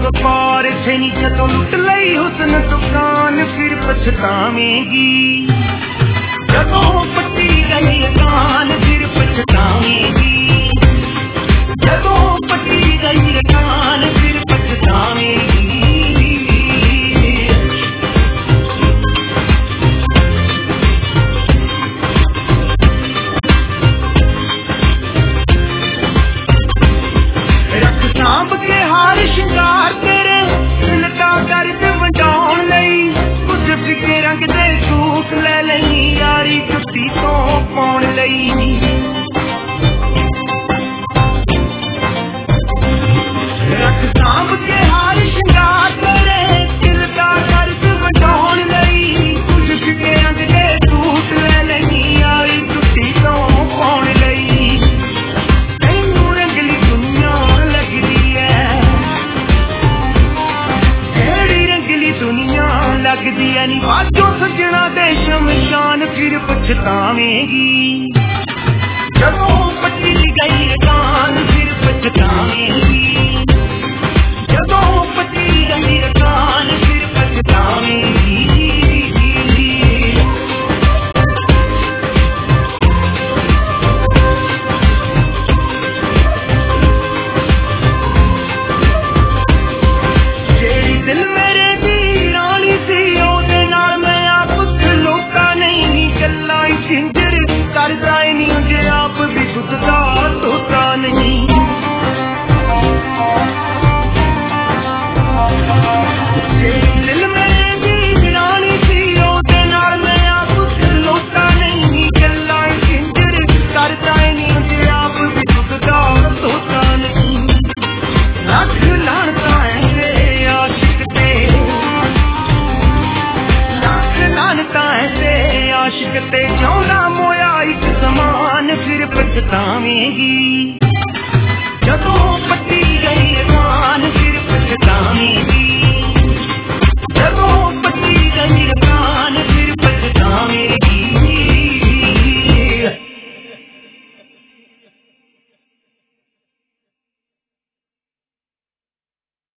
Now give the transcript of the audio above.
व्यापार छेनी जदों लुट लई हुस्न दुकान फिर पछतावेगी। जदों पट्टी गई कान फिर पछतावेगी। जदों पट्टी गई कान फिर पछतावेगी। सांभ के हार शिंगार तेरे लटा दर्द वंडाउण लई कुछ फिके रंग दे सूट ले लई यारी जुत्ती तो पाउण लई। रख सांभ के हार शिंगार तेरे लटा दर्द वंडाउण लई कुछ फिके रंग दे सूट ले लई यारी जुत्ती तो पाउण लई। तैनू रंगली दुनिया लगदी है नी बाजों सजना दे शमशान फिर पछतावेगी। जदों पट्टी गई कान फिर पछतावेगी। जदों पट्टी गई कान फिर पछतावेगी। जेड़ी दिल मेरे करदा नहीं मुझे आप भी खुद का तोता नहीं। दिल में भी रानी सी ओदे नाल मैं आप खलोता नहीं। गल्लां जिंदर करदा नहीं मुझे आप भी खुद का तोता नहीं। लख लानता है आशिक ते लख लानता है आशिक ते जौना मोया एक समान फिर पछतावेगी।